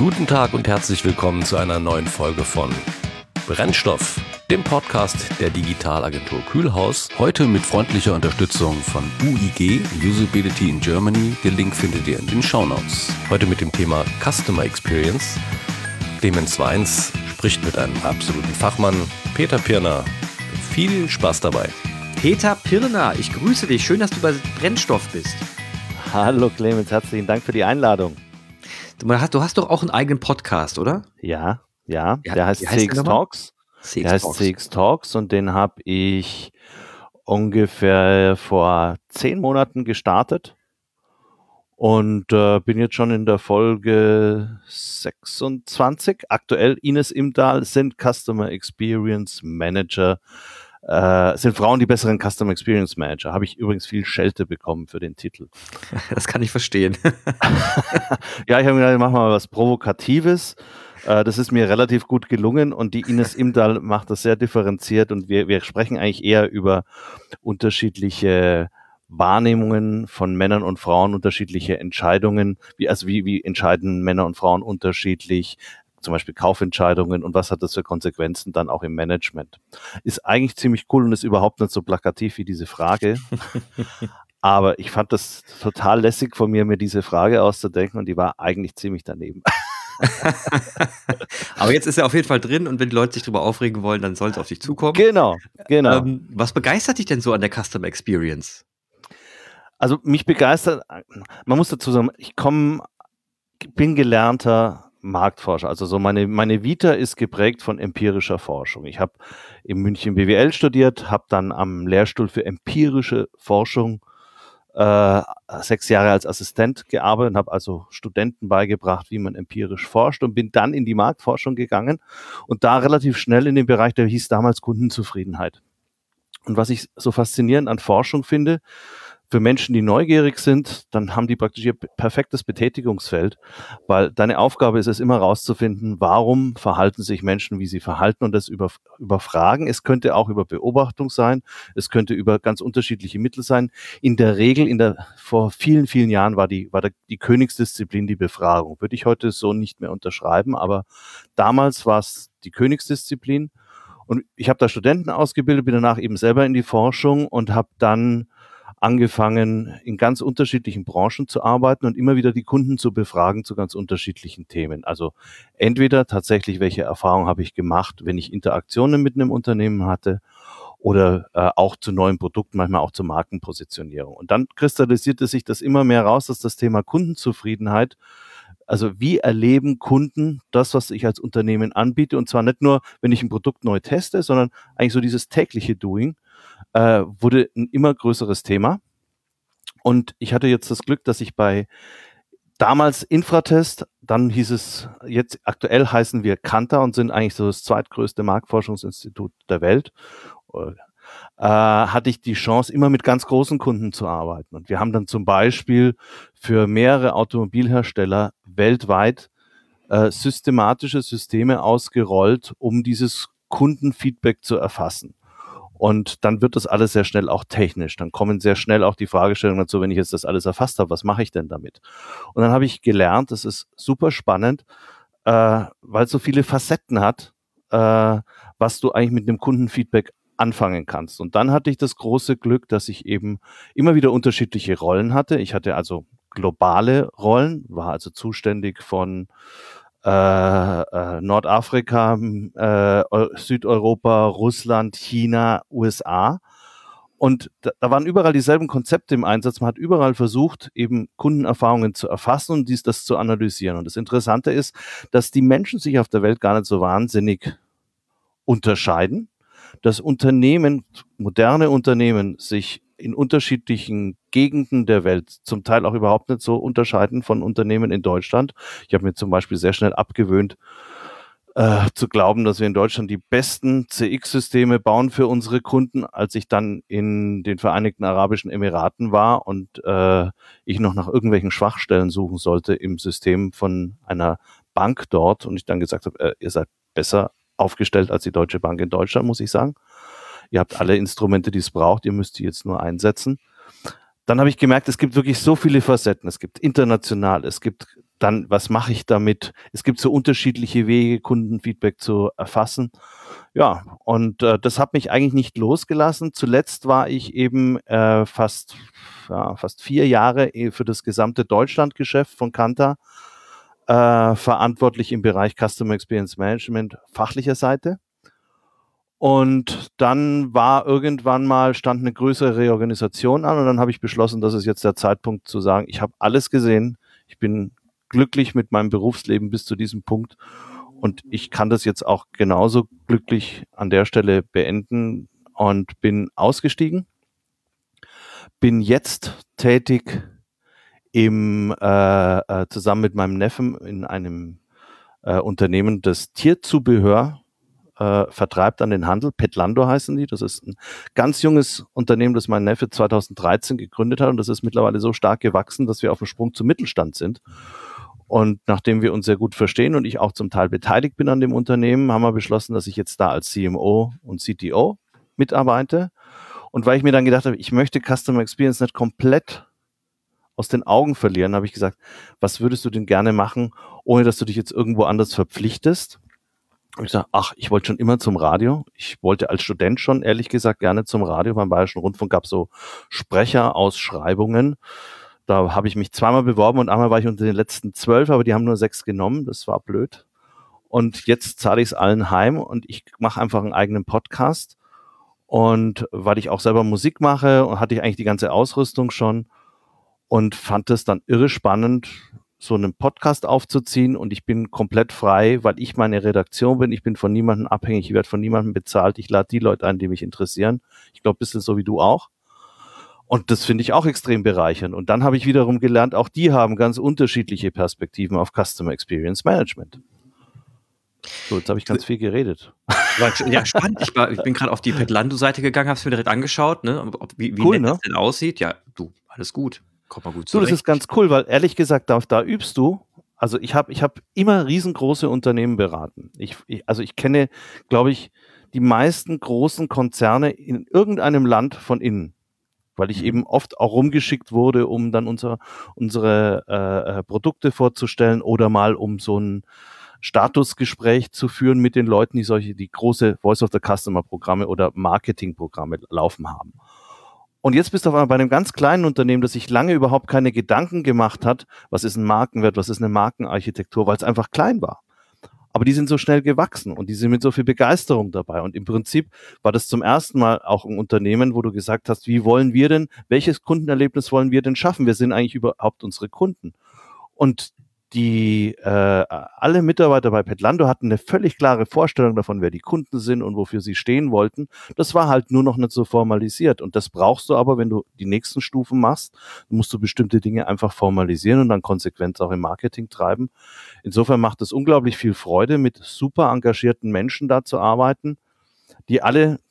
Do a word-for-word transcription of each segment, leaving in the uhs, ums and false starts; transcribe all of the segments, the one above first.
Guten Tag und herzlich willkommen zu einer neuen Folge von Brennstoff, dem Podcast der Digitalagentur Kühlhaus. Heute mit freundlicher Unterstützung von U I G, Usability in Germany. Den Link findet ihr in den Shownotes. Heute mit dem Thema Customer Experience. Clemens Weins spricht mit einem absoluten Fachmann, Peter Pirner. Viel Spaß dabei. Peter Pirner, ich grüße dich. Schön, dass du bei Brennstoff bist. Hallo Clemens, herzlichen Dank für die Einladung. Du hast, du hast doch auch einen eigenen Podcast, oder? Ja, ja, Ja, der heißt wie heißt C X der nochmal? Talks. C X Der heißt Talks. C X Talks und den habe ich ungefähr vor zehn Monaten gestartet und äh, bin jetzt schon in der Folge sechsundzwanzig. Aktuell Ines Imdahl sind Customer Experience Manager. Äh, sind Frauen die besseren Customer Experience Manager. Habe ich übrigens viel Schelte bekommen für den Titel. Das kann ich verstehen. Ja, ich habe mir gedacht, ich mache mal was Provokatives. Äh, das ist mir relativ gut gelungen und die Ines Imdahl macht das sehr differenziert und wir, wir sprechen eigentlich eher über unterschiedliche Wahrnehmungen von Männern und Frauen, unterschiedliche Entscheidungen, wie, also wie, wie entscheiden Männer und Frauen unterschiedlich, zum Beispiel Kaufentscheidungen und was hat das für Konsequenzen dann auch im Management. Ist eigentlich ziemlich cool und ist überhaupt nicht so plakativ wie diese Frage. Aber ich fand das total lässig von mir, mir diese Frage auszudenken und die war eigentlich ziemlich daneben. Aber jetzt ist er auf jeden Fall drin und wenn die Leute sich darüber aufregen wollen, dann soll es auf dich zukommen. Genau, genau. Ähm, was begeistert dich denn so an der Customer Experience? Also mich begeistert, man muss dazu sagen, ich komme, bin gelernter Marktforscher. Also so meine, meine Vita ist geprägt von empirischer Forschung. Ich habe in München B W L studiert, habe dann am Lehrstuhl für empirische Forschung äh, sechs Jahre als Assistent gearbeitet und habe also Studenten beigebracht, wie man empirisch forscht und bin dann in die Marktforschung gegangen und da relativ schnell in den Bereich, der hieß damals Kundenzufriedenheit. Und was ich so faszinierend an Forschung finde, für Menschen, die neugierig sind, dann haben die praktisch ihr perfektes Betätigungsfeld, weil deine Aufgabe ist es immer herauszufinden, warum verhalten sich Menschen, wie sie verhalten und das über, überfragen. Es könnte auch über Beobachtung sein, es könnte über ganz unterschiedliche Mittel sein. In der Regel, in der, vor vielen, vielen Jahren war die, war der, die Königsdisziplin die Befragung. Würde ich heute so nicht mehr unterschreiben, aber damals war es die Königsdisziplin und ich habe da Studenten ausgebildet, bin danach eben selber in die Forschung und habe dann angefangen, in ganz unterschiedlichen Branchen zu arbeiten und immer wieder die Kunden zu befragen zu ganz unterschiedlichen Themen. Also entweder tatsächlich, welche Erfahrungen habe ich gemacht, wenn ich Interaktionen mit einem Unternehmen hatte oder äh, auch zu neuen Produkten, manchmal auch zur Markenpositionierung. Und dann kristallisierte sich das immer mehr raus, dass das Thema Kundenzufriedenheit, also wie erleben Kunden das, was ich als Unternehmen anbiete und zwar nicht nur, wenn ich ein Produkt neu teste, sondern eigentlich so dieses tägliche Doing, äh, wurde ein immer größeres Thema. Und ich hatte jetzt das Glück, dass ich bei damals Infratest, dann hieß es, jetzt aktuell heißen wir Kantar und sind eigentlich so das zweitgrößte Marktforschungsinstitut der Welt, äh, hatte ich die Chance, immer mit ganz großen Kunden zu arbeiten. Und wir haben dann zum Beispiel für mehrere Automobilhersteller weltweit äh, systematische Systeme ausgerollt, um dieses Kundenfeedback zu erfassen. Und dann wird das alles sehr schnell auch technisch. Dann kommen sehr schnell auch die Fragestellungen dazu, wenn ich jetzt das alles erfasst habe, was mache ich denn damit? Und dann habe ich gelernt, das ist super spannend, äh, weil es so viele Facetten hat, äh, was du eigentlich mit dem Kundenfeedback anfangen kannst. Und dann hatte ich das große Glück, dass ich eben immer wieder unterschiedliche Rollen hatte. Ich hatte also globale Rollen, war also zuständig von Äh, äh, Nordafrika, äh, Südeuropa, Russland, China, U S A. Und da, da waren überall dieselben Konzepte im Einsatz. Man hat überall versucht, eben Kundenerfahrungen zu erfassen und dies, das zu analysieren. Und das Interessante ist, dass die Menschen sich auf der Welt gar nicht so wahnsinnig unterscheiden. Dass Unternehmen, moderne Unternehmen, sich in unterschiedlichen Gegenden der Welt zum Teil auch überhaupt nicht so unterscheiden von Unternehmen in Deutschland. Ich habe mir zum Beispiel sehr schnell abgewöhnt, äh, zu glauben, dass wir in Deutschland die besten C X-Systeme bauen für unsere Kunden, als ich dann in den Vereinigten Arabischen Emiraten war und äh, ich noch nach irgendwelchen Schwachstellen suchen sollte im System von einer Bank dort und ich dann gesagt habe, äh, ihr seid besser aufgestellt als die Deutsche Bank in Deutschland, muss ich sagen. Ihr habt alle Instrumente, die es braucht, ihr müsst die jetzt nur einsetzen. Dann habe ich gemerkt, es gibt wirklich so viele Facetten. Es gibt international, es gibt dann, was mache ich damit? Es gibt so unterschiedliche Wege, Kundenfeedback zu erfassen. Ja, und äh, das hat mich eigentlich nicht losgelassen. Zuletzt war ich eben äh, fast, ja, fast vier Jahre für das gesamte Deutschlandgeschäft von Kantar äh, verantwortlich im Bereich Customer Experience Management fachlicher Seite. Und dann war irgendwann mal, stand eine größere Reorganisation an und dann habe ich beschlossen, das ist jetzt der Zeitpunkt zu sagen, ich habe alles gesehen, ich bin glücklich mit meinem Berufsleben bis zu diesem Punkt und ich kann das jetzt auch genauso glücklich an der Stelle beenden und bin ausgestiegen, bin jetzt tätig im, äh, äh, zusammen mit meinem Neffen in einem äh, Unternehmen, das Tierzubehör Äh, vertreibt an den Handel. Petlando heißen die. Das ist ein ganz junges Unternehmen, das mein Neffe zweitausenddreizehn gegründet hat und das ist mittlerweile so stark gewachsen, dass wir auf dem Sprung zum Mittelstand sind. Und nachdem wir uns sehr gut verstehen und ich auch zum Teil beteiligt bin an dem Unternehmen, haben wir beschlossen, dass ich jetzt da als C M O und C T O mitarbeite. Und weil ich mir dann gedacht habe, ich möchte Customer Experience nicht komplett aus den Augen verlieren, habe ich gesagt, was würdest du denn gerne machen, ohne dass du dich jetzt irgendwo anders verpflichtest? Und ich sage, ach, ich wollte schon immer zum Radio. Ich wollte als Student schon, ehrlich gesagt, gerne zum Radio. Beim Bayerischen Rundfunk gab es so Sprecherausschreibungen. Da habe ich mich zweimal beworben und einmal war ich unter den letzten zwölf, aber die haben nur sechs genommen. Das war blöd. Und jetzt zahle ich es allen heim und ich mache einfach einen eigenen Podcast. Und weil ich auch selber Musik mache, hatte ich eigentlich die ganze Ausrüstung schon und fand es dann irre spannend, so einen Podcast aufzuziehen und ich bin komplett frei, weil ich meine Redaktion bin, ich bin von niemandem abhängig, ich werde von niemandem bezahlt, ich lade die Leute ein, die mich interessieren. Ich glaube, ein bisschen so wie du auch. Und das finde ich auch extrem bereichernd. Und dann habe ich wiederum gelernt, auch die haben ganz unterschiedliche Perspektiven auf Customer Experience Management. So, jetzt habe ich ganz viel geredet. Ja, spannend. Ich, war, ich bin gerade auf die Petlando-Seite gegangen, habe es mir direkt angeschaut, ne? Ob, wie wie Cool, nett ne? das denn aussieht. Ja, du, alles gut. Kommt mal gut So, das zurecht. ist ganz cool, weil ehrlich gesagt, da, da übst du. Also ich habe ich hab immer riesengroße Unternehmen beraten. Ich, ich, also ich kenne, glaube ich, die meisten großen Konzerne in irgendeinem Land von innen, weil ich Mhm. eben oft auch rumgeschickt wurde, um dann unser, unsere äh, äh, Produkte vorzustellen oder mal um so ein Statusgespräch zu führen mit den Leuten, die solche, die große Voice of the Customer Programme oder Marketingprogramme laufen haben. Und jetzt bist du auf einmal bei einem ganz kleinen Unternehmen, das sich lange überhaupt keine Gedanken gemacht hat, was ist ein Markenwert, was ist eine Markenarchitektur, weil es einfach klein war. Aber die sind so schnell gewachsen und die sind mit so viel Begeisterung dabei. Und im Prinzip war das zum ersten Mal auch ein Unternehmen, wo du gesagt hast, wie wollen wir denn, welches Kundenerlebnis wollen wir denn schaffen? Wir sind eigentlich überhaupt unsere Kunden. Und die äh, alle Mitarbeiter bei Petlando hatten eine völlig klare Vorstellung davon, wer die Kunden sind und wofür sie stehen wollten. Das war halt nur noch nicht so formalisiert. Und das brauchst du aber, wenn du die nächsten Stufen machst, musst du bestimmte Dinge einfach formalisieren und dann konsequent auch im Marketing treiben. Insofern macht es unglaublich viel Freude, mit super engagierten Menschen da zu arbeiten, die alle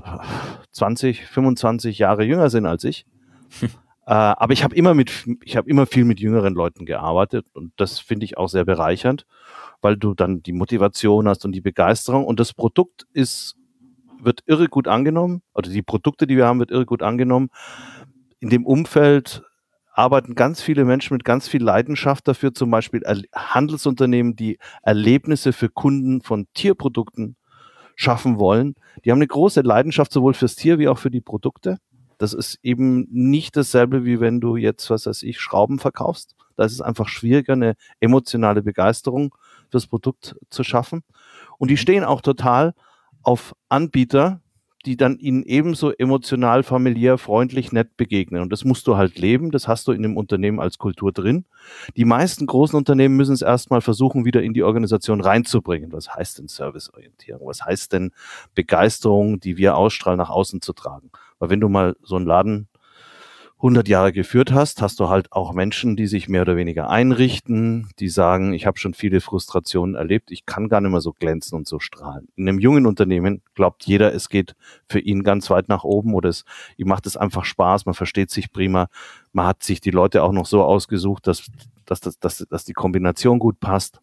zwanzig, fünfundzwanzig Jahre jünger sind als ich. Äh, aber ich habe immer mit, ich habe immer viel mit jüngeren Leuten gearbeitet und das finde ich auch sehr bereichernd, weil du dann die Motivation hast und die Begeisterung und das Produkt ist, wird irre gut angenommen, oder die Produkte, die wir haben, wird irre gut angenommen. In dem Umfeld arbeiten ganz viele Menschen mit ganz viel Leidenschaft dafür, zum Beispiel Handelsunternehmen, die Erlebnisse für Kunden von Tierprodukten schaffen wollen. Die haben eine große Leidenschaft sowohl fürs Tier wie auch für die Produkte. Das ist eben nicht dasselbe, wie wenn du jetzt, was weiß ich, Schrauben verkaufst. Da ist es einfach schwieriger, eine emotionale Begeisterung fürs Produkt zu schaffen. Und die stehen auch total auf Anbieter, die dann ihnen ebenso emotional, familiär, freundlich, nett begegnen. Und das musst du halt leben, das hast du in dem Unternehmen als Kultur drin. Die meisten großen Unternehmen müssen es erstmal versuchen, wieder in die Organisation reinzubringen. Was heißt denn Serviceorientierung? Was heißt denn Begeisterung, die wir ausstrahlen, nach außen zu tragen? Weil wenn du mal so einen Laden hundert Jahre geführt hast, hast du halt auch Menschen, die sich mehr oder weniger einrichten, die sagen, ich habe schon viele Frustrationen erlebt, ich kann gar nicht mehr so glänzen und so strahlen. In einem jungen Unternehmen glaubt jeder, es geht für ihn ganz weit nach oben oder es, ihm macht es einfach Spaß, man versteht sich prima, man hat sich die Leute auch noch so ausgesucht, dass, dass, dass, dass, dass die Kombination gut passt.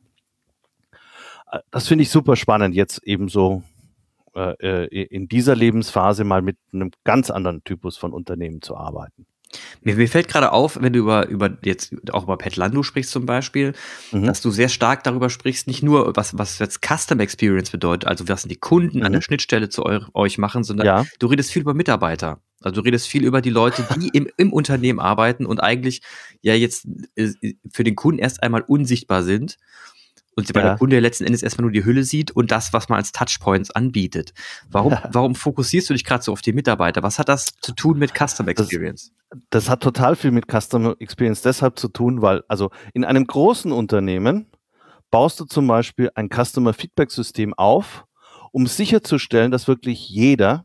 Das finde ich super spannend, jetzt eben so äh, in dieser Lebensphase mal mit einem ganz anderen Typus von Unternehmen zu arbeiten. Mir, mir fällt gerade auf, wenn du über, über jetzt auch über Petlando sprichst zum Beispiel, mhm. dass du sehr stark darüber sprichst, nicht nur, was, was jetzt Custom Experience bedeutet, also was die Kunden mhm. an der Schnittstelle zu eu- euch machen, sondern ja. du redest viel über Mitarbeiter. Also du redest viel über die Leute, die im, im Unternehmen arbeiten und eigentlich ja jetzt äh, für den Kunden erst einmal unsichtbar sind. Und weil ja. der Kunde ja letzten Endes erstmal nur die Hülle sieht und das, was man als Touchpoints anbietet. Warum, warum fokussierst du dich gerade so auf die Mitarbeiter? Was hat das zu tun mit Customer Experience? Das, das hat total viel mit Customer Experience deshalb zu tun, weil also in einem großen Unternehmen baust du zum Beispiel ein Customer Feedback System auf, um sicherzustellen, dass wirklich jeder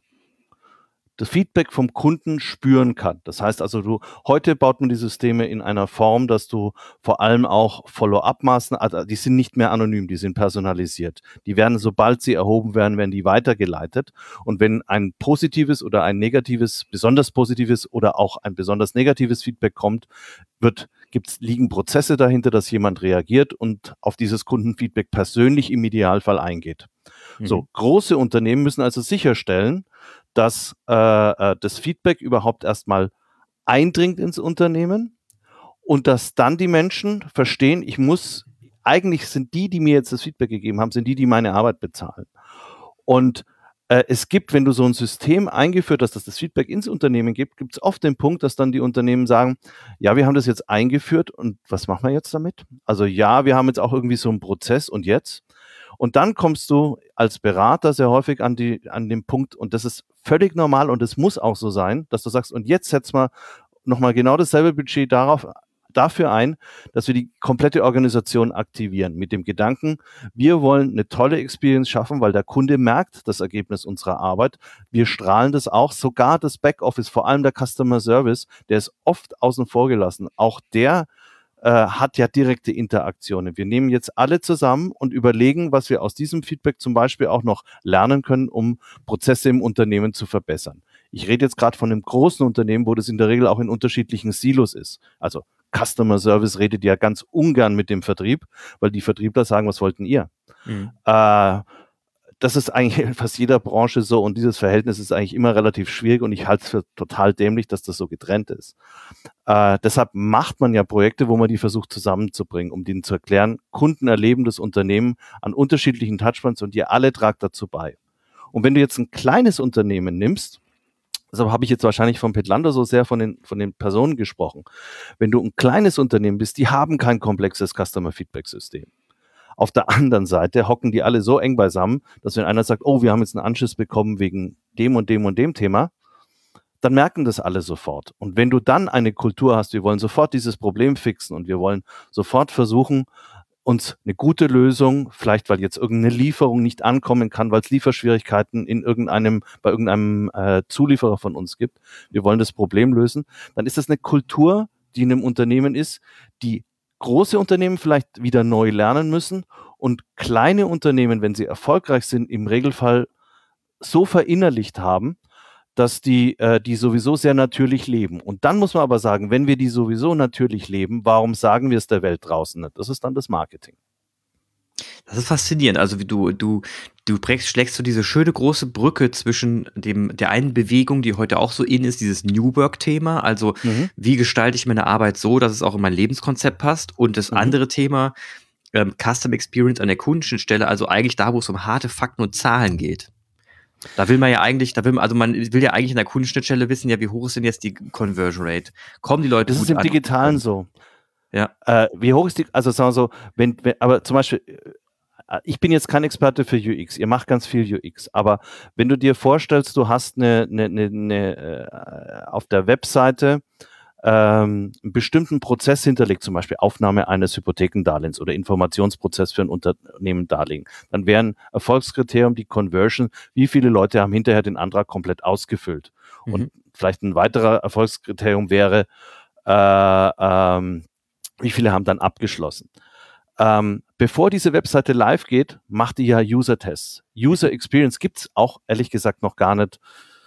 das Feedback vom Kunden spüren kann. Das heißt also, du heute baut man die Systeme in einer Form, dass du vor allem auch Follow-up-Maßnahmen, also die sind nicht mehr anonym, die sind personalisiert. Die werden, sobald sie erhoben werden, werden die weitergeleitet. Und wenn ein positives oder ein negatives, besonders positives oder auch ein besonders negatives Feedback kommt, wird gibt's, liegen Prozesse dahinter, dass jemand reagiert und auf dieses Kundenfeedback persönlich im Idealfall eingeht. Mhm. So, große Unternehmen müssen also sicherstellen, dass äh, das Feedback überhaupt erstmal eindringt ins Unternehmen und dass dann die Menschen verstehen, ich muss, eigentlich sind die, die mir jetzt das Feedback gegeben haben, sind die, die meine Arbeit bezahlen. Und äh, es gibt, wenn du so ein System eingeführt hast, dass das Feedback ins Unternehmen gibt, gibt es oft den Punkt, dass dann die Unternehmen sagen, ja, wir haben das jetzt eingeführt und was machen wir jetzt damit? Also ja, wir haben jetzt auch irgendwie so einen Prozess und jetzt? Und dann kommst du als Berater sehr häufig an, die, an den Punkt, und das ist völlig normal und es muss auch so sein, dass du sagst, und jetzt setzen wir nochmal genau dasselbe Budget darauf, dafür ein, dass wir die komplette Organisation aktivieren mit dem Gedanken, wir wollen eine tolle Experience schaffen, weil der Kunde merkt das Ergebnis unserer Arbeit. Wir strahlen das auch, sogar das Backoffice, vor allem der Customer Service, der ist oft außen vor gelassen. Auch der hat ja direkte Interaktionen. Wir nehmen jetzt alle zusammen und überlegen, was wir aus diesem Feedback zum Beispiel auch noch lernen können, um Prozesse im Unternehmen zu verbessern. Ich rede jetzt gerade von einem großen Unternehmen, wo das in der Regel auch in unterschiedlichen Silos ist. Also Customer Service redet ja ganz ungern mit dem Vertrieb, weil die Vertriebler sagen, was wollten ihr? Mhm. Äh, Das ist eigentlich in fast jeder Branche so und dieses Verhältnis ist eigentlich immer relativ schwierig und ich halte es für total dämlich, dass das so getrennt ist. Äh, deshalb macht man ja Projekte, wo man die versucht zusammenzubringen, um denen zu erklären, Kunden erleben das Unternehmen an unterschiedlichen Touchpoints und ihr alle tragt dazu bei. Und wenn du jetzt ein kleines Unternehmen nimmst, deshalb habe ich jetzt wahrscheinlich von Petlando so sehr von den, von den Personen gesprochen, wenn du ein kleines Unternehmen bist, die haben kein komplexes Customer Feedback System. Auf der anderen Seite hocken die alle so eng beisammen, dass wenn einer sagt, oh, wir haben jetzt einen Anschiss bekommen wegen dem und dem und dem Thema, dann merken das alle sofort. Und wenn du dann eine Kultur hast, wir wollen sofort dieses Problem fixen und wir wollen sofort versuchen, uns eine gute Lösung, vielleicht weil jetzt irgendeine Lieferung nicht ankommen kann, weil es Lieferschwierigkeiten in irgendeinem, bei irgendeinem äh, Zulieferer von uns gibt, wir wollen das Problem lösen, dann ist das eine Kultur, die in einem Unternehmen ist, die große Unternehmen vielleicht wieder neu lernen müssen und kleine Unternehmen, wenn sie erfolgreich sind, im Regelfall so verinnerlicht haben, dass die, äh, die sowieso sehr natürlich leben. Und dann muss man aber sagen, wenn wir die sowieso natürlich leben, warum sagen wir es der Welt draußen nicht? Das ist dann das Marketing. Das ist faszinierend. Also wie du, du, du prägst, schlägst so diese schöne große Brücke zwischen dem, der einen Bewegung, die heute auch so in ist, dieses New Work-Thema. Also mhm. wie gestalte ich meine Arbeit so, dass es auch in mein Lebenskonzept passt? Und das mhm. andere Thema, ähm, Custom Experience an der Kundenstelle, also eigentlich da, wo es um harte Fakten und Zahlen geht. Da will man ja eigentlich, da will man, also man will ja eigentlich in der Kundenschnittstelle wissen, ja, wie hoch ist denn jetzt die Conversion Rate? Kommen die Leute Das gut ist im an? Digitalen so. Ja. Äh, wie hoch ist die, also sagen wir so, wenn, wenn, aber zum Beispiel, ich bin jetzt kein Experte für U X, ihr macht ganz viel U X, aber wenn du dir vorstellst, du hast eine, eine, eine, eine äh, auf der Webseite ähm, einen bestimmten Prozess hinterlegt, zum Beispiel Aufnahme eines Hypothekendarlehens oder Informationsprozess für ein Unternehmen Darlehen, dann wäre ein Erfolgskriterium die Conversion, wie viele Leute haben hinterher den Antrag komplett ausgefüllt. Mhm. Und vielleicht ein weiterer Erfolgskriterium wäre, äh, ähm, wie viele haben dann abgeschlossen. Ähm, bevor diese Webseite live geht, macht die ja User-Tests. User Experience gibt es auch, ehrlich gesagt, noch gar nicht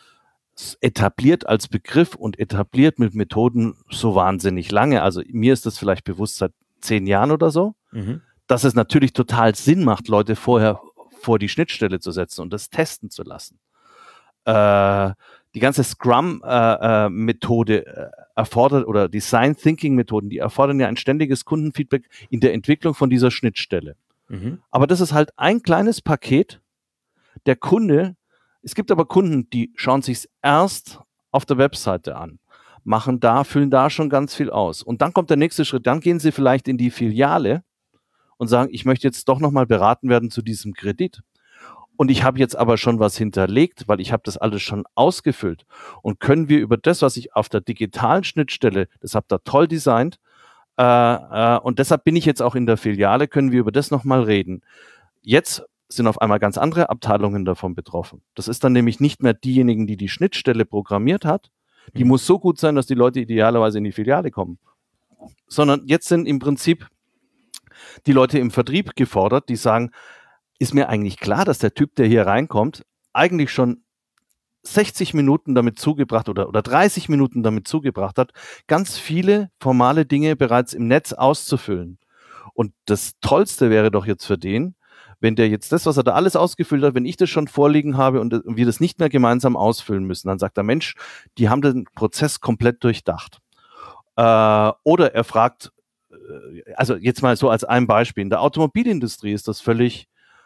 etabliert als Begriff und etabliert mit Methoden so wahnsinnig lange. Also mir ist das vielleicht bewusst seit zehn Jahren oder so, mhm. dass es natürlich total Sinn macht, Leute vorher vor die Schnittstelle zu setzen und das testen zu lassen. Äh, die ganze Scrum-Methode äh, äh, erfordert oder Design Thinking-Methoden, die erfordern ja ein ständiges Kundenfeedback in der Entwicklung von dieser Schnittstelle. Mhm. Aber das ist halt ein kleines Paket. Der Kunde, es gibt aber Kunden, die schauen sich es erst auf der Webseite an, machen da, füllen da schon ganz viel aus. Und dann kommt der nächste Schritt, dann gehen sie vielleicht in die Filiale und sagen, ich möchte jetzt doch nochmal beraten werden zu diesem Kredit. Und ich habe jetzt aber schon was hinterlegt, weil ich habe das alles schon ausgefüllt. Und können wir über das, was ich auf der digitalen Schnittstelle, das habt ihr toll designt, äh, äh, und deshalb bin ich jetzt auch in der Filiale, können wir über das nochmal reden. Jetzt sind auf einmal ganz andere Abteilungen davon betroffen. Das ist dann nämlich nicht mehr diejenigen, die die Schnittstelle programmiert hat. Die mhm. muss so gut sein, dass die Leute idealerweise in die Filiale kommen. Sondern jetzt sind im Prinzip die Leute im Vertrieb gefordert, die sagen, ist mir eigentlich klar, dass der Typ, der hier reinkommt, eigentlich schon sechzig Minuten damit zugebracht oder, oder dreißig Minuten damit zugebracht hat, ganz viele formale Dinge bereits im Netz auszufüllen. Und das Tollste wäre doch jetzt für den, wenn der jetzt das, was er da alles ausgefüllt hat, wenn ich das schon vorliegen habe und wir das nicht mehr gemeinsam ausfüllen müssen, dann sagt der Mensch, die haben den Prozess komplett durchdacht. Äh, oder er fragt, also jetzt mal so als ein Beispiel, in der Automobilindustrie ist das völlig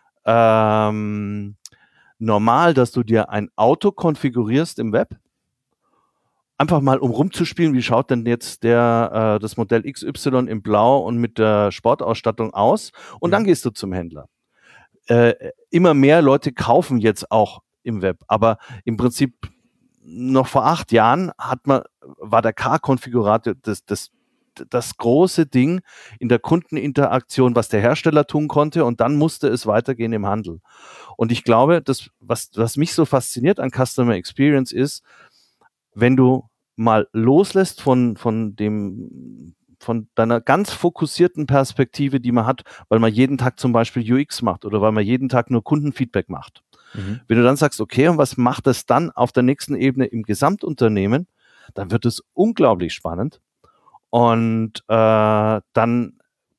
ähm, normal, dass du dir ein Auto konfigurierst im Web, einfach mal um rumzuspielen, wie schaut denn jetzt der, äh, das Modell X Y in Blau und mit der Sportausstattung aus und ja. Dann gehst du zum Händler. Äh, immer mehr Leute kaufen jetzt auch im Web, aber im Prinzip noch vor acht Jahren hat man, war der Car-Konfigurator das, das das große Ding in der Kundeninteraktion, was der Hersteller tun konnte und dann musste es weitergehen im Handel. Und ich glaube, das, was, was mich so fasziniert an Customer Experience ist, wenn du mal loslässt von, von dem, von deiner ganz fokussierten Perspektive, die man hat, weil man jeden Tag zum Beispiel U X macht oder weil man jeden Tag nur Kundenfeedback macht. Mhm. Wenn du dann sagst, okay, und was macht das dann auf der nächsten Ebene im Gesamtunternehmen, dann wird es unglaublich spannend. Und äh, dann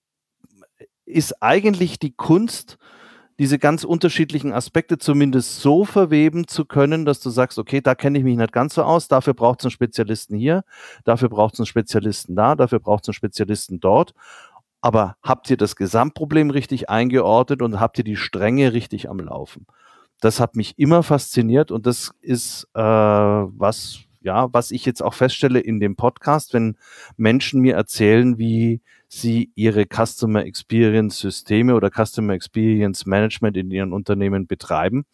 ist eigentlich die Kunst, diese ganz unterschiedlichen Aspekte zumindest so verweben zu können, dass du sagst, okay, da kenne ich mich nicht ganz so aus, dafür braucht es einen Spezialisten hier, dafür braucht es einen Spezialisten da, dafür braucht es einen Spezialisten dort. Aber habt ihr das Gesamtproblem richtig eingeordnet und habt ihr die Stränge richtig am Laufen? Das hat mich immer fasziniert und das ist äh, was... Ja, was ich jetzt auch feststelle in dem Podcast, wenn Menschen mir erzählen, wie sie ihre Customer Experience Systeme oder Customer Experience Management in ihren Unternehmen betreiben,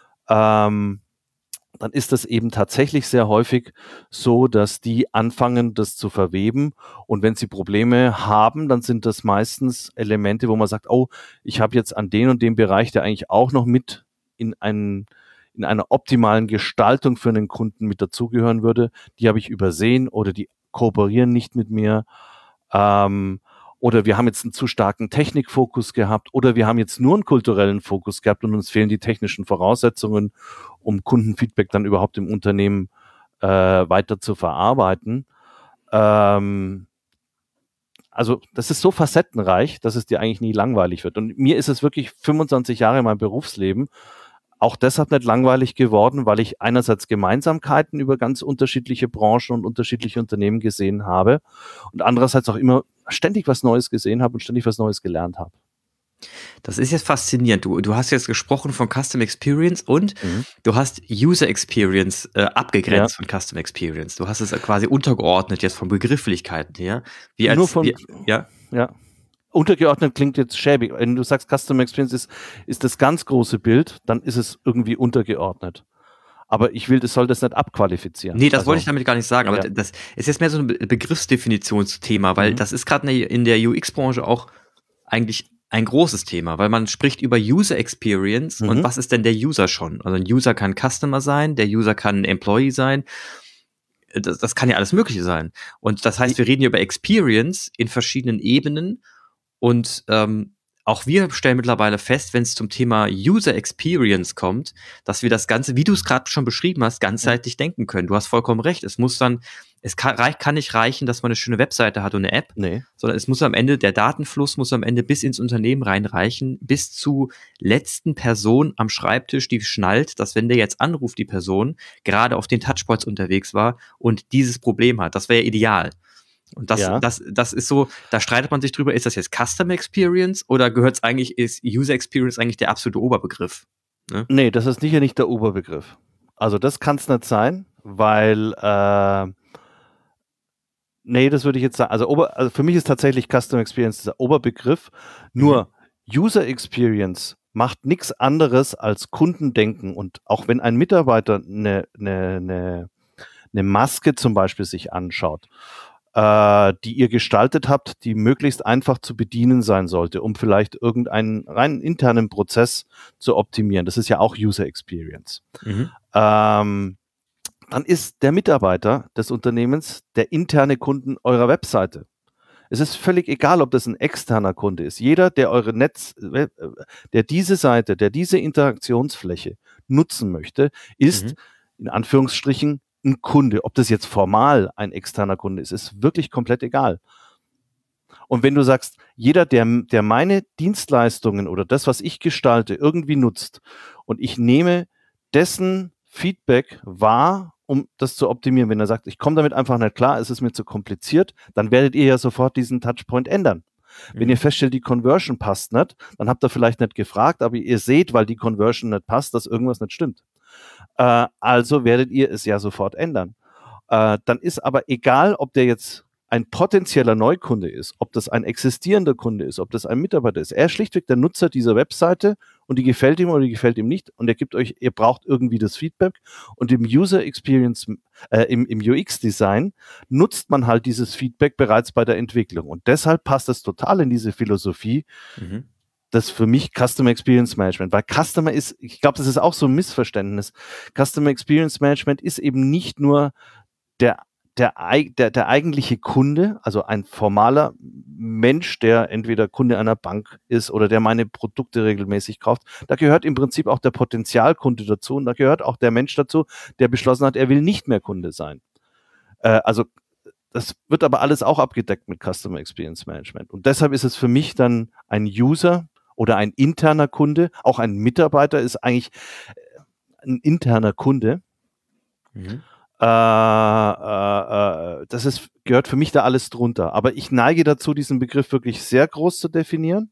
ähm, dann ist das eben tatsächlich sehr häufig so, dass die anfangen, das zu verweben. Und wenn sie Probleme haben, dann sind das meistens Elemente, wo man sagt, oh, ich habe jetzt an den und dem Bereich, der eigentlich auch noch mit in einen in einer optimalen Gestaltung für einen Kunden mit dazugehören würde, die habe ich übersehen oder die kooperieren nicht mit mir. Ähm, oder wir haben jetzt einen zu starken Technikfokus gehabt oder wir haben jetzt nur einen kulturellen Fokus gehabt und uns fehlen die technischen Voraussetzungen, um Kundenfeedback dann überhaupt im Unternehmen äh, weiter zu verarbeiten. Ähm, also das ist so facettenreich, dass es dir eigentlich nie langweilig wird. Und mir ist es wirklich fünfundzwanzig Jahre in meinem Berufsleben auch deshalb nicht langweilig geworden, weil ich einerseits Gemeinsamkeiten über ganz unterschiedliche Branchen und unterschiedliche Unternehmen gesehen habe und andererseits auch immer ständig was Neues gesehen habe und ständig was Neues gelernt habe. Das ist jetzt faszinierend. Du, du hast jetzt gesprochen von Custom Experience und mhm. du hast User Experience äh, abgegrenzt ja. von Custom Experience. Du hast es quasi untergeordnet jetzt von Begrifflichkeiten her. Wie als, Nur von, wie, ja? ja. Untergeordnet klingt jetzt schäbig. Wenn du sagst, Customer Experience ist, ist das ganz große Bild, dann ist es irgendwie untergeordnet. Aber ich will, das soll das nicht abqualifizieren. Nee, das also, wollte ich damit gar nicht sagen. Aber ja. das ist jetzt mehr so ein Begriffsdefinitionsthema, weil mhm. das ist gerade in der U X-Branche auch eigentlich ein großes Thema, weil man spricht über User Experience mhm. und was ist denn der User schon? Also ein User kann Customer sein, der User kann ein Employee sein. Das, das kann ja alles Mögliche sein. Und das heißt, wir reden hier über Experience in verschiedenen Ebenen. Und ähm, auch wir stellen mittlerweile fest, wenn es zum Thema User Experience kommt, dass wir das Ganze, wie du es gerade schon beschrieben hast, ganzheitlich denken können. Du hast vollkommen recht. Es muss dann, es kann, reich, kann nicht reichen, dass man eine schöne Webseite hat und eine App, Nee. sondern es muss am Ende, der Datenfluss muss am Ende bis ins Unternehmen reinreichen, bis zu letzten Person am Schreibtisch, die schnallt, dass wenn der jetzt anruft, die Person gerade auf den Touchpoints unterwegs war und dieses Problem hat. Das wäre ideal. Und das, Ja. das, das ist so, da streitet man sich drüber, ist das jetzt Customer Experience oder gehört es eigentlich, ist User Experience eigentlich der absolute Oberbegriff? Ne? Nee, das ist sicher nicht der Oberbegriff. Also das kann es nicht sein, weil äh, nee, das würde ich jetzt sagen. Also, Ober, also für mich ist tatsächlich Customer Experience der Oberbegriff. Nur mhm. User Experience macht nichts anderes als Kundendenken. Und auch wenn ein Mitarbeiter eine, eine, eine, eine Maske zum Beispiel sich anschaut, äh, die ihr gestaltet habt, die möglichst einfach zu bedienen sein sollte, um vielleicht irgendeinen rein internen Prozess zu optimieren. Das ist ja auch User Experience. Mhm. Ähm, dann ist der Mitarbeiter des Unternehmens der interne Kunden eurer Webseite. Es ist völlig egal, ob das ein externer Kunde ist. Jeder, der eure Netz, der diese Seite, der diese Interaktionsfläche nutzen möchte, ist mhm. in Anführungsstrichen ein Kunde. Ob das jetzt formal ein externer Kunde ist, ist wirklich komplett egal. Und wenn du sagst, jeder, der, der meine Dienstleistungen oder das, was ich gestalte, irgendwie nutzt und ich nehme dessen Feedback wahr, um das zu optimieren. Wenn er sagt, ich komme damit einfach nicht klar, es ist mir zu kompliziert, dann werdet ihr ja sofort diesen Touchpoint ändern. Mhm. Wenn ihr feststellt, die Conversion passt nicht, dann habt ihr vielleicht nicht gefragt, aber ihr seht, weil die Conversion nicht passt, dass irgendwas nicht stimmt. Äh, also werdet ihr es ja sofort ändern. Äh, dann ist aber egal, ob der jetzt ein potenzieller Neukunde ist, ob das ein existierender Kunde ist, ob das ein Mitarbeiter ist. Er ist schlichtweg der Nutzer dieser Webseite und die gefällt ihm oder die gefällt ihm nicht und er gibt euch, ihr braucht irgendwie das Feedback und im User Experience, äh, im, im U X-Design nutzt man halt dieses Feedback bereits bei der Entwicklung und deshalb passt es total in diese Philosophie, mhm. das für mich Customer Experience Management, weil Customer ist, ich glaube, das ist auch so ein Missverständnis. Customer Experience Management ist eben nicht nur der Der, der, der eigentliche Kunde, also ein formaler Mensch, der entweder Kunde einer Bank ist oder der meine Produkte regelmäßig kauft, da gehört im Prinzip auch der Potenzialkunde dazu und da gehört auch der Mensch dazu, der beschlossen hat, er will nicht mehr Kunde sein. Äh, also das wird aber alles auch abgedeckt mit Customer Experience Management und deshalb ist es für mich dann ein User oder ein interner Kunde, auch ein Mitarbeiter ist eigentlich ein interner Kunde. Mhm. Äh, äh, äh, das ist, gehört für mich da alles drunter. Aber ich neige dazu, diesen Begriff wirklich sehr groß zu definieren,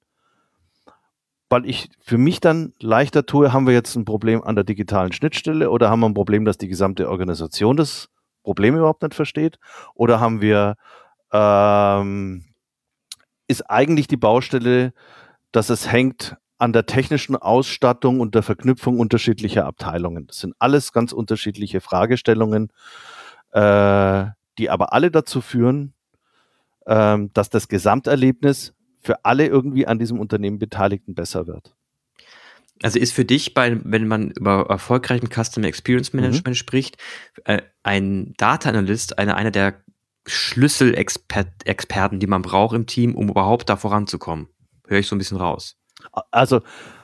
weil ich für mich dann leichter tue, haben wir jetzt ein Problem an der digitalen Schnittstelle oder haben wir ein Problem, dass die gesamte Organisation das Problem überhaupt nicht versteht oder haben wir, ähm, ist eigentlich die Baustelle, dass es hängt an der technischen Ausstattung und der Verknüpfung unterschiedlicher Abteilungen. Das sind alles ganz unterschiedliche Fragestellungen, äh, die aber alle dazu führen, äh, dass das Gesamterlebnis für alle irgendwie an diesem Unternehmen Beteiligten besser wird. Also ist für dich, bei, wenn man über erfolgreichen Customer Experience Management mhm. spricht, äh, ein Data Analyst eine, einer der Schlüsselexperten, die man braucht im Team, um überhaupt da voranzukommen? Höre ich so ein bisschen raus. Also,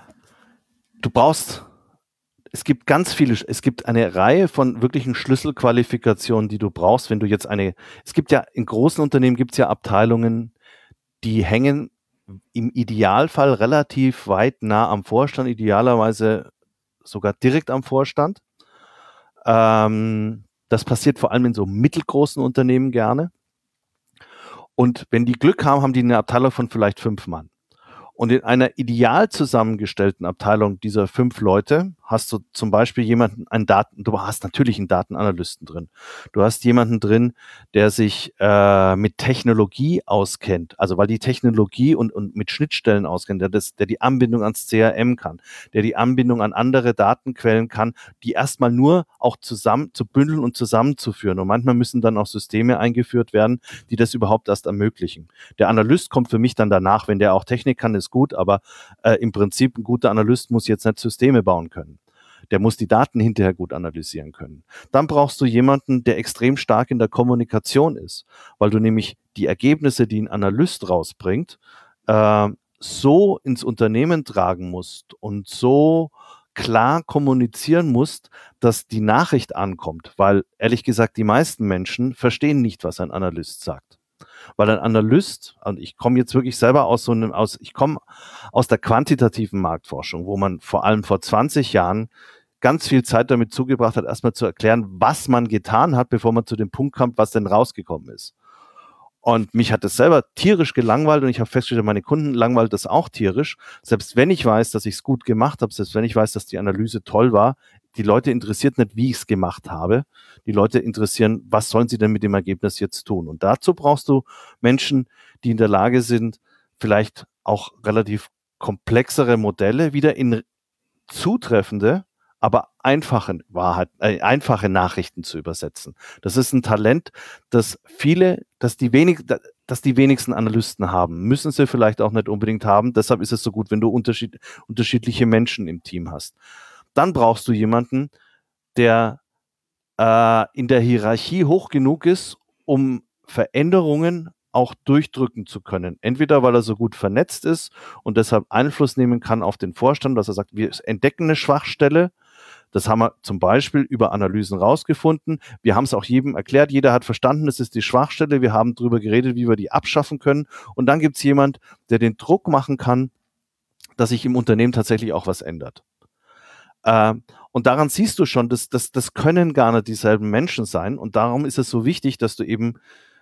du brauchst, es gibt ganz viele, es gibt eine Reihe von wirklichen Schlüsselqualifikationen, die du brauchst, wenn du jetzt eine, es gibt ja, in großen Unternehmen gibt es ja Abteilungen, die hängen im Idealfall relativ weit nah am Vorstand, idealerweise sogar direkt am Vorstand. Ähm, das passiert vor allem in so mittelgroßen Unternehmen gerne. Und wenn die Glück haben, haben die eine Abteilung von vielleicht fünf Mann. Und in einer ideal zusammengestellten Abteilung dieser fünf Leute hast du zum Beispiel jemanden, einen Daten, du hast natürlich einen Datenanalysten drin. Du hast jemanden drin, der sich äh, mit Technologie auskennt, also weil die Technologie und, und mit Schnittstellen auskennt, der, das, der die Anbindung ans C R M kann, der die Anbindung an andere Datenquellen kann, die erstmal nur auch zusammen zu bündeln und zusammenzuführen. Und manchmal müssen dann auch Systeme eingeführt werden, die das überhaupt erst ermöglichen. Der Analyst kommt für mich dann danach, wenn der auch Technik kann, ist gut, aber äh, im Prinzip ein guter Analyst muss jetzt nicht Systeme bauen können. Der muss die Daten hinterher gut analysieren können. Dann brauchst du jemanden, der extrem stark in der Kommunikation ist, weil du nämlich die Ergebnisse, die ein Analyst rausbringt, äh, so ins Unternehmen tragen musst und so klar kommunizieren musst, dass die Nachricht ankommt, weil ehrlich gesagt die meisten Menschen verstehen nicht, was ein Analyst sagt. Weil ein Analyst, und ich komme jetzt wirklich selber aus so einem, aus, ich komme aus der quantitativen Marktforschung, wo man vor allem vor zwanzig Jahren ganz viel Zeit damit zugebracht hat, erstmal zu erklären, was man getan hat, bevor man zu dem Punkt kommt, was denn rausgekommen ist. Und mich hat das selber tierisch gelangweilt und ich habe festgestellt, meine Kunden langweilt das auch tierisch. Selbst wenn ich weiß, dass ich es gut gemacht habe, selbst wenn ich weiß, dass die Analyse toll war, die Leute interessiert nicht, wie ich es gemacht habe. Die Leute interessieren, was sollen sie denn mit dem Ergebnis jetzt tun? Und dazu brauchst du Menschen, die in der Lage sind, vielleicht auch relativ komplexere Modelle wieder in zutreffende, aber einfache Wahrheit, äh, einfache Nachrichten zu übersetzen. Das ist ein Talent, das viele, dass die wenig, dass die wenigsten Analysten haben. Müssen sie vielleicht auch nicht unbedingt haben. Deshalb ist es so gut, wenn du unterschied, unterschiedliche Menschen im Team hast. Dann brauchst du jemanden, der äh, in der Hierarchie hoch genug ist, um Veränderungen auch durchdrücken zu können. Entweder, weil er so gut vernetzt ist und deshalb Einfluss nehmen kann auf den Vorstand, dass er sagt, wir entdecken eine Schwachstelle. Das haben wir zum Beispiel über Analysen rausgefunden. Wir haben es auch jedem erklärt. Jeder hat verstanden, es ist die Schwachstelle. Wir haben darüber geredet, wie wir die abschaffen können. Und dann gibt es jemand, der den Druck machen kann, dass sich im Unternehmen tatsächlich auch was ändert. Äh, und daran siehst du schon, dass, dass das können gar nicht dieselben Menschen sein. Und darum ist es so wichtig, dass du eben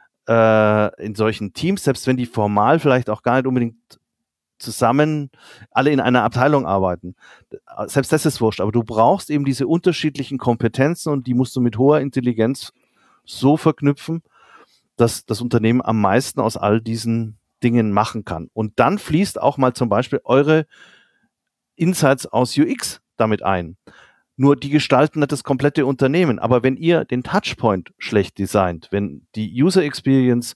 äh, in solchen Teams, selbst wenn die formal vielleicht auch gar nicht unbedingt zusammen alle in einer Abteilung arbeiten. Selbst das ist wurscht, aber du brauchst eben diese unterschiedlichen Kompetenzen und die musst du mit hoher Intelligenz so verknüpfen, dass das Unternehmen am meisten aus all diesen Dingen machen kann. Und dann fließt auch mal zum Beispiel eure Insights aus U X damit ein. Nur die gestalten nicht das komplette Unternehmen. Aber wenn ihr den Touchpoint schlecht designt, wenn die User Experience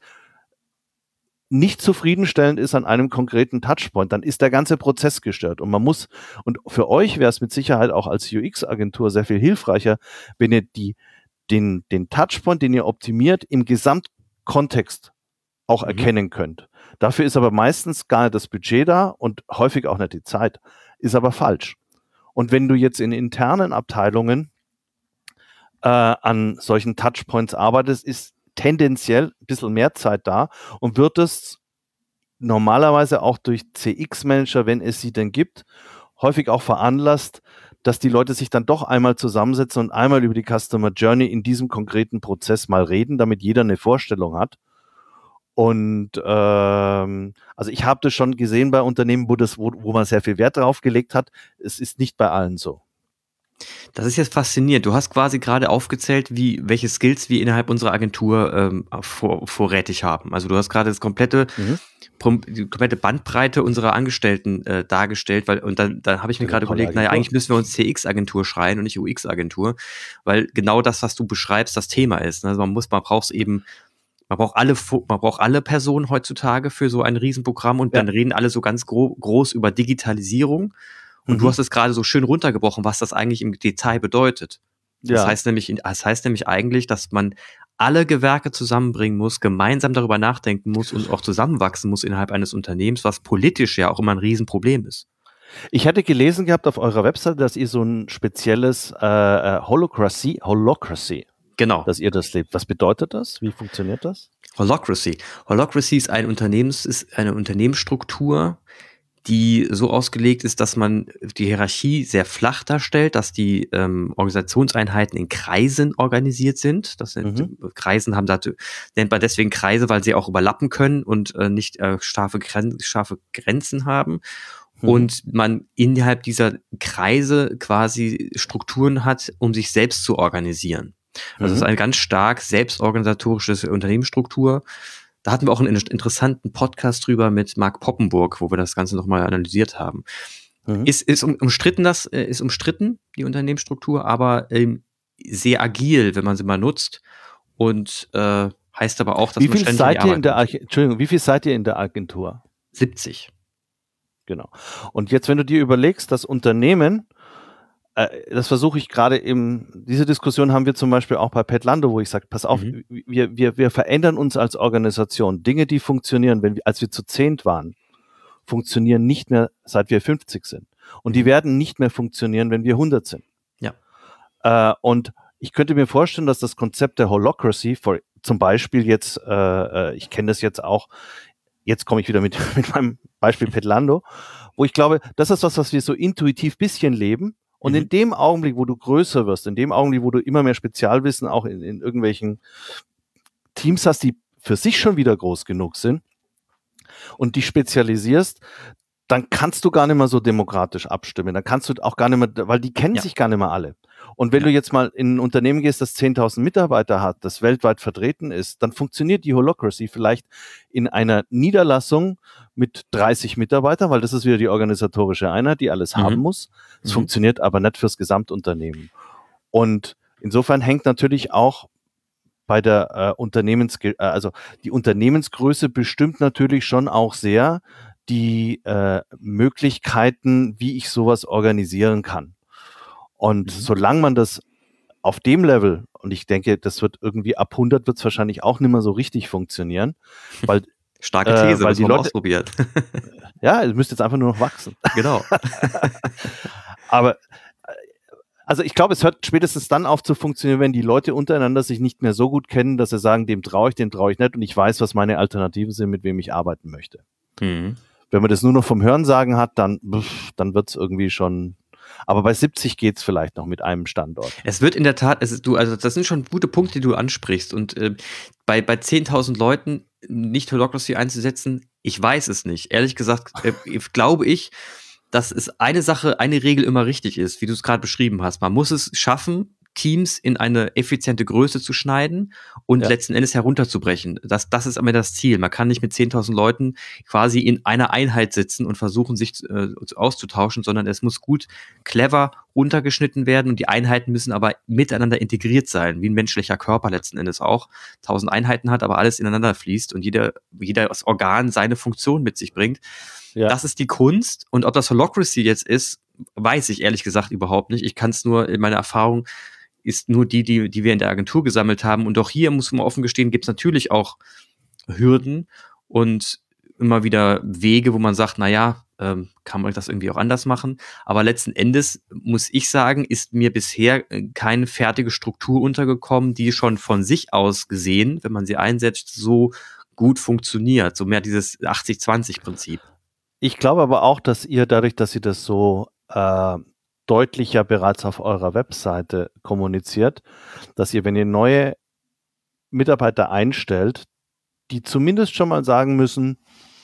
nicht zufriedenstellend ist an einem konkreten Touchpoint, dann ist der ganze Prozess gestört. Und man muss, und für euch wäre es mit Sicherheit auch als U X-Agentur sehr viel hilfreicher, wenn ihr die, den, den Touchpoint, den ihr optimiert, im Gesamtkontext auch mhm. erkennen könnt. Dafür ist aber meistens gar nicht das Budget da und häufig auch nicht die Zeit. Ist aber falsch. Und wenn du jetzt in internen Abteilungen äh, an solchen Touchpoints arbeitest, ist tendenziell ein bisschen mehr Zeit da und wird es normalerweise auch durch C X-Manager, wenn es sie denn gibt, häufig auch veranlasst, dass die Leute sich dann doch einmal zusammensetzen und einmal über die Customer Journey in diesem konkreten Prozess mal reden, damit jeder eine Vorstellung hat. Und ähm, also ich habe das schon gesehen bei Unternehmen, wo, das, wo, wo man sehr viel Wert drauf gelegt hat. Es ist nicht bei allen so. Das ist jetzt faszinierend. Du hast quasi gerade aufgezählt, wie welche Skills wir innerhalb unserer Agentur ähm, vor, vorrätig haben. Also du hast gerade das komplette, mhm. die komplette Bandbreite unserer Angestellten äh, dargestellt, weil und dann, dann habe ich mir gerade überlegt, naja, eigentlich müssen wir uns C X-Agentur schreien und nicht U X-Agentur, weil genau das, was du beschreibst, das Thema ist. Also man muss, man braucht es eben, man braucht alle, man braucht alle Personen heutzutage für so ein Riesenprogramm und ja. dann reden alle so ganz gro- groß über Digitalisierung. Und mhm. du hast es gerade so schön runtergebrochen, was das eigentlich im Detail bedeutet. Ja. Das heißt nämlich, das heißt nämlich eigentlich, dass man alle Gewerke zusammenbringen muss, gemeinsam darüber nachdenken muss und auch zusammenwachsen muss innerhalb eines Unternehmens, was politisch ja auch immer ein Riesenproblem ist. Ich hatte gelesen gehabt auf eurer Webseite, dass ihr so ein spezielles äh, Holocracy, Holocracy, genau, dass ihr das lebt. Was bedeutet das? Wie funktioniert das? Holocracy. Holocracy ist ein Unternehmens, ist eine Unternehmensstruktur, die so ausgelegt ist, dass man die Hierarchie sehr flach darstellt, dass die ähm, Organisationseinheiten in Kreisen organisiert sind. Das sind mhm. Kreisen haben dazu, nennt man deswegen Kreise, weil sie auch überlappen können und äh, nicht äh, scharfe, Gren- scharfe Grenzen haben. Mhm. Und man innerhalb dieser Kreise quasi Strukturen hat, um sich selbst zu organisieren. Also es mhm. ist eine ganz stark selbstorganisatorische Unternehmensstruktur. Da hatten wir auch einen interessanten Podcast drüber mit Mark Poppenburg, wo wir das Ganze nochmal analysiert haben. Mhm. Ist, ist umstritten, das ist umstritten, die Unternehmensstruktur, aber ähm, sehr agil, wenn man sie mal nutzt. Und äh, heißt aber auch, dass wie man viel ständig seid ihr in der Ag- Entschuldigung, wie viel seid ihr in der Agentur? siebzig. Genau. Und jetzt, wenn du dir überlegst, das Unternehmen, das versuche ich gerade eben, diese Diskussion haben wir zum Beispiel auch bei Petlando, wo ich sage, pass auf, mhm. wir, wir, wir verändern uns als Organisation. Dinge, die funktionieren, wenn wir, als wir zu zehnt waren, funktionieren nicht mehr, seit wir fünfzig sind. Und die werden nicht mehr funktionieren, wenn wir hundert sind. Ja. Äh, und ich könnte mir vorstellen, dass das Konzept der Holacracy, for, zum Beispiel jetzt, äh, ich kenne das jetzt auch, jetzt komme ich wieder mit, mit meinem Beispiel Petlando, wo ich glaube, das ist was, was wir so intuitiv bisschen leben. Und mhm. in dem Augenblick, wo du größer wirst, in dem Augenblick, wo du immer mehr Spezialwissen auch in, in irgendwelchen Teams hast, die für sich schon wieder groß genug sind und die spezialisierst, dann kannst du gar nicht mehr so demokratisch abstimmen. Dann kannst du auch gar nicht mehr, weil die kennen ja. sich gar nicht mehr alle. Und wenn ja. du jetzt mal in ein Unternehmen gehst, das zehntausend Mitarbeiter hat, das weltweit vertreten ist, dann funktioniert die Holacracy vielleicht in einer Niederlassung mit dreißig Mitarbeitern, weil das ist wieder die organisatorische Einheit, die alles mhm. haben muss. Es mhm. funktioniert aber nicht fürs Gesamtunternehmen. Und insofern hängt natürlich auch bei der äh, Unternehmens, äh, also die Unternehmensgröße bestimmt natürlich schon auch sehr die äh, Möglichkeiten, wie ich sowas organisieren kann. Und mhm. solange man das auf dem Level, und ich denke, das wird irgendwie ab hundert wird es wahrscheinlich auch nicht mehr so richtig funktionieren, weil starke These, äh, weil die Leute ausprobiert. Ja, es müsste jetzt einfach nur noch wachsen. Genau. Aber also ich glaube, es hört spätestens dann auf zu funktionieren, wenn die Leute untereinander sich nicht mehr so gut kennen, dass sie sagen, dem traue ich, dem traue ich nicht und ich weiß, was meine Alternativen sind, mit wem ich arbeiten möchte. Mhm. Wenn man das nur noch vom Hörensagen hat, dann, dann wird es irgendwie schon. Aber bei siebzig geht es vielleicht noch mit einem Standort. Es wird in der Tat, es ist, du, also das sind schon gute Punkte, die du ansprichst. Und äh, bei, bei zehntausend Leuten nicht Holacracy einzusetzen, ich weiß es nicht. Ehrlich gesagt, äh, glaube ich, dass es eine Sache, eine Regel immer richtig ist, wie du es gerade beschrieben hast. Man muss es schaffen, Teams in eine effiziente Größe zu schneiden und ja. letzten Endes herunterzubrechen. Das, das ist immer das Ziel. Man kann nicht mit zehntausend Leuten quasi in einer Einheit sitzen und versuchen, sich äh, auszutauschen, sondern es muss gut, clever runtergeschnitten werden und die Einheiten müssen aber miteinander integriert sein, wie ein menschlicher Körper letzten Endes auch. Tausend Einheiten hat, aber alles ineinander fließt und jeder, jedes Organ seine Funktion mit sich bringt. Ja. Das ist die Kunst. Und ob das Holacracy jetzt ist, weiß ich ehrlich gesagt überhaupt nicht. Ich kann es nur, in meiner Erfahrung ist nur die, die, die wir in der Agentur gesammelt haben. Und auch hier, muss man offen gestehen, gibt es natürlich auch Hürden und immer wieder Wege, wo man sagt, naja, ähm, kann man das irgendwie auch anders machen. Aber letzten Endes, muss ich sagen, ist mir bisher keine fertige Struktur untergekommen, die schon von sich aus gesehen, wenn man sie einsetzt, so gut funktioniert. So mehr dieses achtzig zwanzig Prinzip. Ich glaube aber auch, dass ihr dadurch, dass ihr das so äh, deutlich ja bereits auf eurer Webseite kommuniziert, dass ihr, wenn ihr neue Mitarbeiter einstellt, die zumindest schon mal sagen müssen,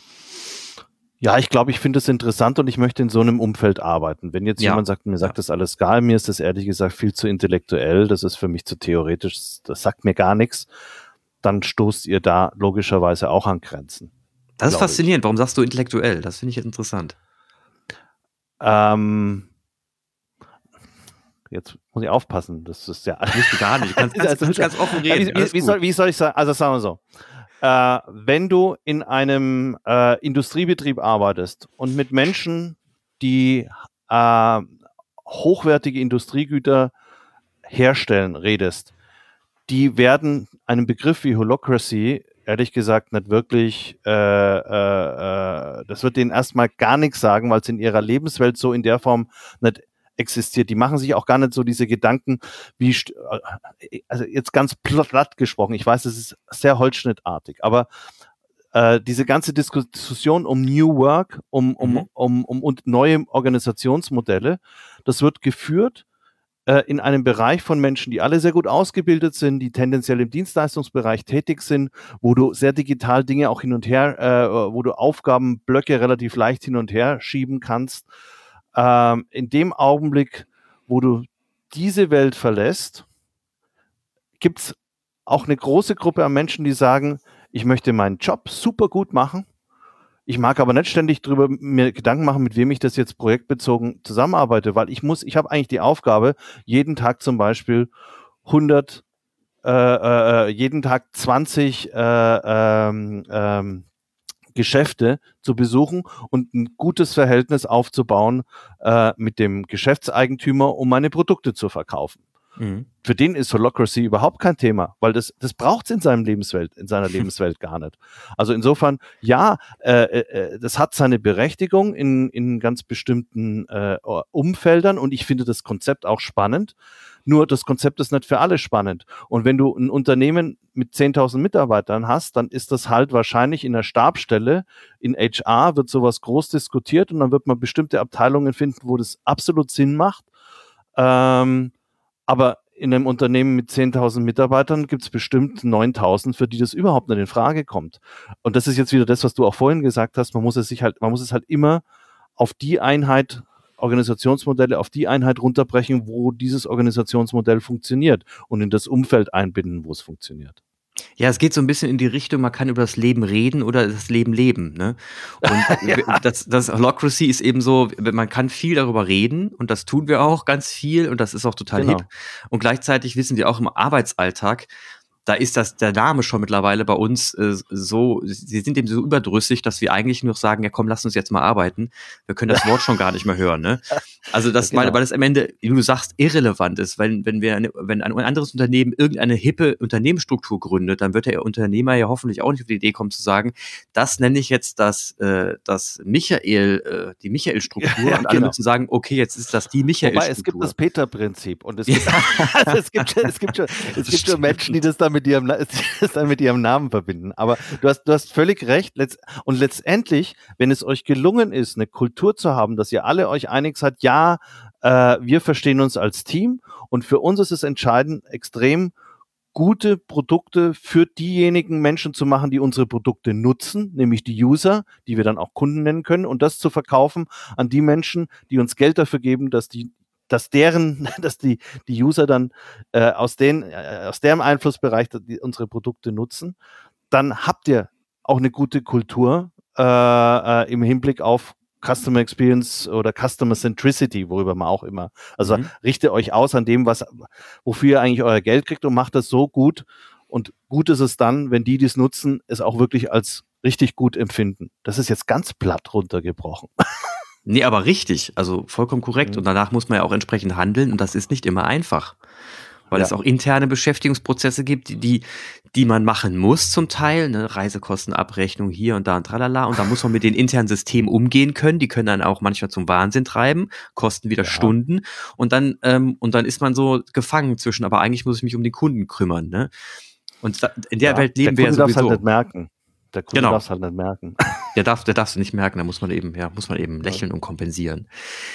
ja, ich glaube, ich finde es interessant und ich möchte in so einem Umfeld arbeiten. Wenn jetzt ja. jemand sagt, mir sagt ja. das alles geil, mir ist das ehrlich gesagt viel zu intellektuell, das ist für mich zu theoretisch, das sagt mir gar nichts, dann stoßt ihr da logischerweise auch an Grenzen. Das ist faszinierend. Ich. Warum sagst du intellektuell? Das finde ich jetzt interessant. Ähm, jetzt muss ich aufpassen. Das ist ja musst du gar nicht. Du kannst, kannst, kannst ganz offen reden. Wie, wie, soll, wie soll ich sagen? Also sagen wir so. Äh, wenn du in einem äh, Industriebetrieb arbeitest und mit Menschen, die äh, hochwertige Industriegüter herstellen, redest, die werden einen Begriff wie Holacracy ehrlich gesagt nicht wirklich, äh, äh, das wird denen erstmal gar nichts sagen, weil es in ihrer Lebenswelt so in der Form nicht existiert. Die machen sich auch gar nicht so diese Gedanken, wie, also jetzt ganz platt gesprochen, ich weiß, es ist sehr holzschnittartig, aber äh, diese ganze Diskussion um New Work, um, um, mhm. um, um, um neue Organisationsmodelle, das wird geführt in einem Bereich von Menschen, die alle sehr gut ausgebildet sind, die tendenziell im Dienstleistungsbereich tätig sind, wo du sehr digital Dinge auch hin und her, äh, wo du Aufgabenblöcke relativ leicht hin und her schieben kannst. Ähm, in dem Augenblick, wo du diese Welt verlässt, gibt es auch eine große Gruppe an Menschen, die sagen, ich möchte meinen Job super gut machen. Ich mag aber nicht ständig darüber mir Gedanken machen, mit wem ich das jetzt projektbezogen zusammenarbeite, weil ich muss, ich habe eigentlich die Aufgabe, jeden Tag zum Beispiel hundert, äh, äh, jeden Tag zwanzig äh, ähm, ähm, Geschäfte zu besuchen und ein gutes Verhältnis aufzubauen äh, mit dem Geschäftseigentümer, um meine Produkte zu verkaufen. Mhm. Für den ist Holacracy überhaupt kein Thema, weil das, das braucht es in seinem Lebenswelt, in seiner Lebenswelt gar nicht. Also insofern, ja, äh, äh, das hat seine Berechtigung in, in ganz bestimmten äh, Umfeldern und ich finde das Konzept auch spannend. Nur das Konzept ist nicht für alle spannend. Und wenn du ein Unternehmen mit zehntausend Mitarbeitern hast, dann ist das halt wahrscheinlich in der Stabsstelle, in H R wird sowas groß diskutiert und dann wird man bestimmte Abteilungen finden, wo das absolut Sinn macht. Ähm, aber in einem Unternehmen mit zehntausend Mitarbeitern gibt es bestimmt neuntausend, für die das überhaupt nicht in Frage kommt. Und das ist jetzt wieder das, was du auch vorhin gesagt hast, man muss es sich halt, man muss es halt immer auf die Einheit Organisationsmodelle auf die Einheit runterbrechen, wo dieses Organisationsmodell funktioniert und in das Umfeld einbinden, wo es funktioniert. Ja, es geht so ein bisschen in die Richtung, man kann über das Leben reden oder das Leben leben, ne? Und ja. das, das Holacracy ist eben so, man kann viel darüber reden und das tun wir auch ganz viel und das ist auch total genau. hip. Und gleichzeitig wissen wir auch im Arbeitsalltag, da ist das der Name schon mittlerweile bei uns äh, so, sie sind eben so überdrüssig, dass wir eigentlich nur sagen, ja komm, lass uns jetzt mal arbeiten. Wir können das Wort schon gar nicht mehr hören, ne? Also das, genau. weil, weil das am Ende, wie du sagst, irrelevant ist, weil wenn wir eine, wenn ein anderes Unternehmen irgendeine hippe Unternehmensstruktur gründet, dann wird der Unternehmer ja hoffentlich auch nicht auf die Idee kommen zu sagen, das nenne ich jetzt das, äh, das Michael, äh, die Michael-Struktur ja, ja, und alle genau. müssen sagen, okay, jetzt ist das die Michael-Struktur. Wobei, es gibt das Peter-Prinzip und es gibt, ja. also es gibt, es gibt schon, es gibt schon Menschen, die das damit mit ihrem, das dann mit ihrem Namen verbinden. Aber du hast, du hast völlig recht. Und letztendlich, wenn es euch gelungen ist, eine Kultur zu haben, dass ihr alle euch einig seid, ja, äh, wir verstehen uns als Team und für uns ist es entscheidend, extrem gute Produkte für diejenigen Menschen zu machen, die unsere Produkte nutzen, nämlich die User, die wir dann auch Kunden nennen können und das zu verkaufen an die Menschen, die uns Geld dafür geben, dass die dass deren, dass die, die User dann äh, aus, den, äh, aus deren Einflussbereich die unsere Produkte nutzen, dann habt ihr auch eine gute Kultur äh, äh, im Hinblick auf Customer Experience oder Customer Centricity, worüber man auch immer, also mhm. richtet euch aus an dem, was, wofür ihr eigentlich euer Geld kriegt und macht das so gut und gut ist es dann, wenn die, die es nutzen, es auch wirklich als richtig gut empfinden. Das ist jetzt ganz platt runtergebrochen. Nee, aber richtig, also vollkommen korrekt. Mhm. Und danach muss man ja auch entsprechend handeln und das ist nicht immer einfach. Weil ja. es auch interne Beschäftigungsprozesse gibt, die, die man machen muss zum Teil, ne? Reisekostenabrechnung hier und da und tralala. Und da muss man mit den internen Systemen umgehen können. Die können dann auch manchmal zum Wahnsinn treiben, kosten wieder ja. Stunden. Und dann, ähm, und dann ist man so gefangen zwischen, aber eigentlich muss ich mich um den Kunden kümmern. Ne? Und da, in der ja, Welt leben wir ja sowieso. Der Kunde darf es halt nicht merken. Der Kunde genau. darf es halt nicht merken. Der darf, der darfst du nicht merken, da muss man eben, ja, muss man eben lächeln ja. und kompensieren.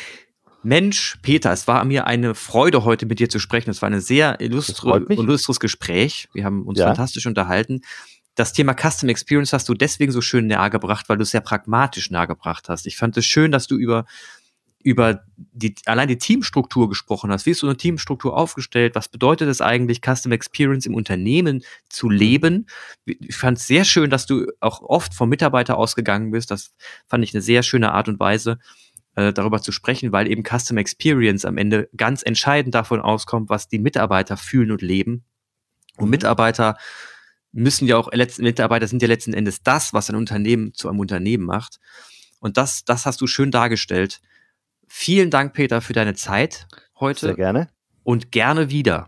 Mensch, Peter, es war mir eine Freude, heute mit dir zu sprechen. Es war ein sehr illustre, illustres Gespräch. Wir haben uns ja. fantastisch unterhalten. Das Thema Custom Experience hast du deswegen so schön nahegebracht, weil du es sehr pragmatisch nahegebracht hast. Ich fand es schön, dass du über über die, allein die Teamstruktur gesprochen hast. Wie ist so eine Teamstruktur aufgestellt? Was bedeutet es eigentlich, Custom Experience im Unternehmen zu leben? Ich fand es sehr schön, dass du auch oft vom Mitarbeiter ausgegangen bist. Das fand ich eine sehr schöne Art und Weise, äh, darüber zu sprechen, weil eben Custom Experience am Ende ganz entscheidend davon auskommt, was die Mitarbeiter fühlen und leben. Und Mitarbeiter müssen ja auch, Mitarbeiter sind ja letzten Endes das, was ein Unternehmen zu einem Unternehmen macht. Und das, das hast du schön dargestellt. Vielen Dank, Peter, für deine Zeit heute. Sehr gerne. Und gerne wieder.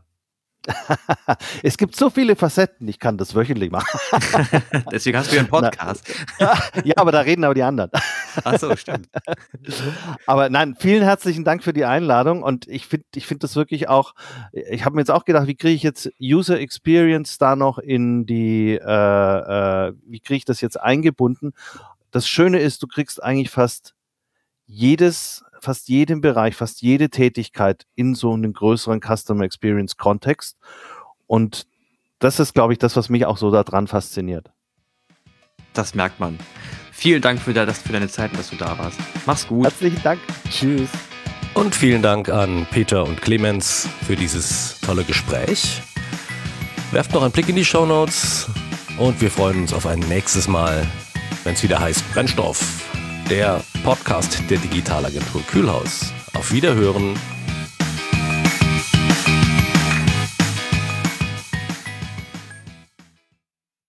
Es gibt so viele Facetten, ich kann das wöchentlich machen. Deswegen hast du ja einen Podcast. Ja, ja, aber da reden aber die anderen. Ach so, stimmt. Aber nein, vielen herzlichen Dank für die Einladung und ich finde ich finde das wirklich auch, ich habe mir jetzt auch gedacht, wie kriege ich jetzt User Experience da noch in die, äh, äh, wie kriege ich das jetzt eingebunden? Das Schöne ist, du kriegst eigentlich fast jedes fast jeden Bereich, fast jede Tätigkeit in so einem größeren Customer Experience Kontext. Und das ist, glaube ich, das, was mich auch so daran fasziniert. Das merkt man. Vielen Dank für, das, für deine Zeit und dass du da warst. Mach's gut. Herzlichen Dank. Tschüss. Und vielen Dank an Peter und Clemens für dieses tolle Gespräch. Werft noch einen Blick in die Shownotes und wir freuen uns auf ein nächstes Mal, wenn es wieder heißt Brennstoff. Der Podcast der Digitalagentur Kühlhaus. Auf Wiederhören.